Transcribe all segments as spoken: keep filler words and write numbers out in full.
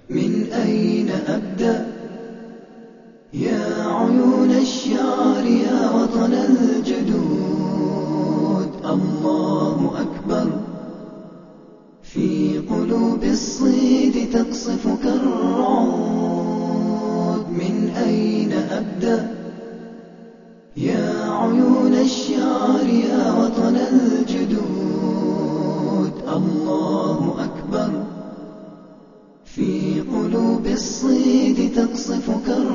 من أين أبدأ يا عيون الشعر يا وطن الجدود؟ الله أكبر في قلوب الصيد تقصف كالرعود. من أين أبدأ يا عيون الشعر يا وطن الجدود؟ الله أكبر في قلوب الصيد تقصف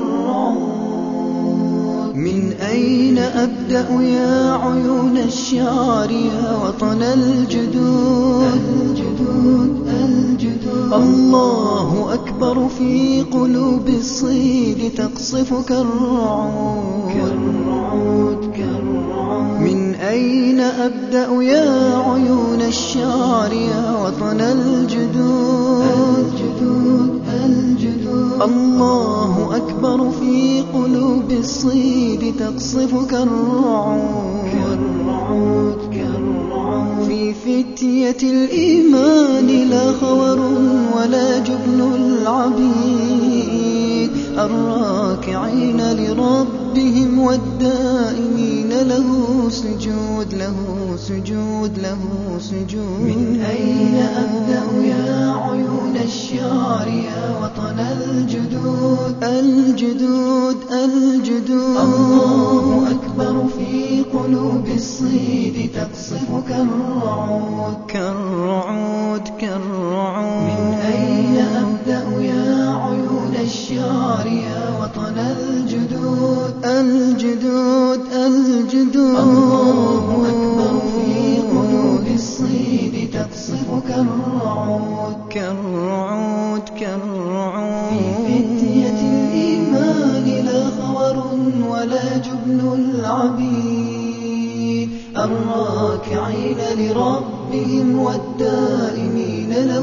كالرعود. من أين أبدأ يا عيون الشعر يا وطن الجدود؟ الجدود الجدود الله أكبر في قلوب الصيد تقصف كالرعود. كالرعود كالرعود من أين أبدأ يا عيون الشعر يا وطن الجدود؟ الجدود الجدود الله أكبر في قلوب الصيد تقصف كالرعود. كالرعود كالرعود في فتية الإيمان لا خور ولا جبن العبيد، الراكعين لربهم والدائمين له سجود له سجود له سجود. من أين أبدأ يا عيون الشعر يا وطن الجدود؟ الجدود الجدود الله أكبر في قلوب الصيد تقصف كالرعود. كالرعود كالرعود من أين أبدأ يا عيون الشعر يا وطن الجدود؟ الجدود الجدود الله أكبر في قلوب الصيد تقصف كالرعود. كالرعود كالرعود في فتية الإيمان لا خور ولا جبن العبيد، الراكعين لربهم والدائمين له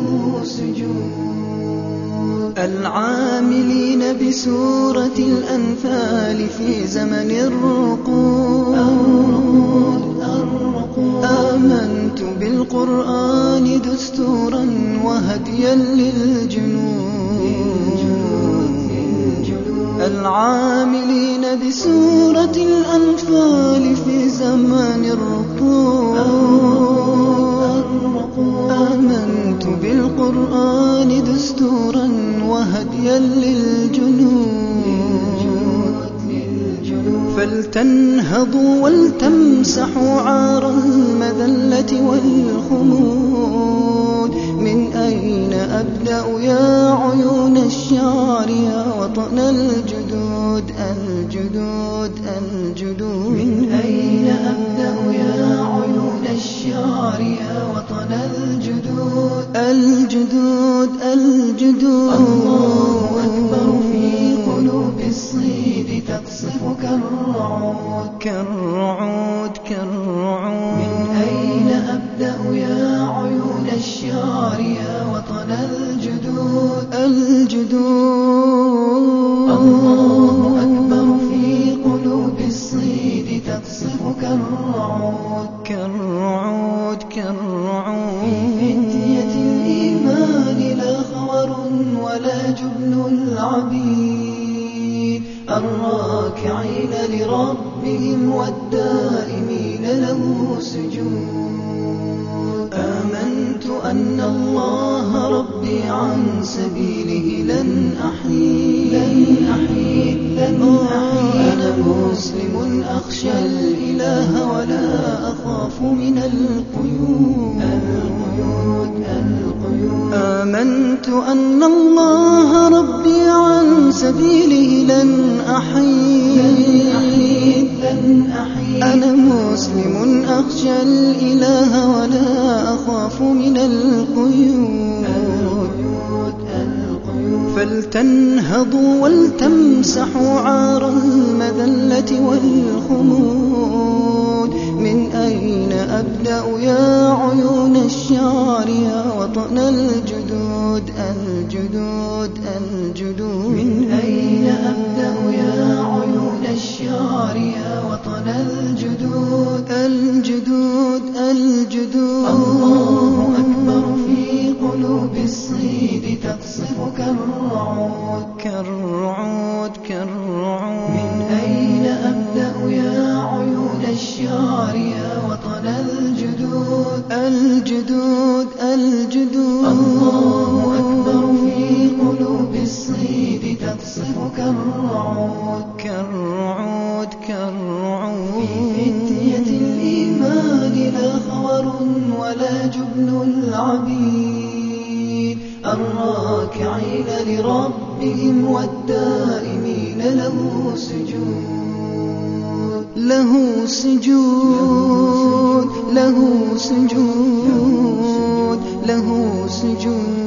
سجود، العاملين بسورة الأنفال في زمن الرقود. آمنت بالقرآن دستورا وهديا للجنود، العاملين بسورة الأنفال في زمان الركود. آمنت بالقرآن دستورا وهديا للجنود، فلتنهضوا ولتمسحوا عار المذلة والخمود. من أين أبدأ يا عيون الشعر يا وطن الجدود؟ الجدود الجدود من أين أبدأ يا عيون الشعر يا وطن الجدود؟ الجدود الجدود الله أكبر في قلوب الصيد تقصف كالرعود. كالرعود كالرعود من أين أبدأ يا عيون الشعر يا وطن الجدود؟ الجدود الله أكبر في قلوب الصيد تقصف كالرعود. كالرعود كالرعود في فتية الإيمان لا خور ولا جبن العبيد، الراكعين لربهم والدائمين له سجود. آمنت أن الله ربي عن سبيله لن أحيد لن أحيد لن أحيد. أنا مسلم أخشى الإله ولا أخاف من القيود. القيود القيود آمنت أن الله ربي عن سبيله لن أحيد لن أحيد. أنا مسلم أخشى الإله ولا أخاف من القيود. فلتنهضوا ولتمسحوا عار المذلة والخمود. من أين أبدأ يا عيون الشعر يا وطن الجدود؟ الجدود الجدود من أين أبدأ يا عيون الشعر يا وطن الجدود؟ الجدود الجدود الله أكبر في قلوب الصيد تقصف كالرعود. كالرعود كالرعود كالرعود. من أين أبدأ يا عيون الشعر يا وطن الجدود الجدود الجدود. الله أكبر في قلوب الصيد تقصف كالرعود كالرعود كالرعود. في فتية الإيمان لا خور ولا جبن العبيد الراكعين لربهم والدائمين له سجود له سجود له سجود له سجود.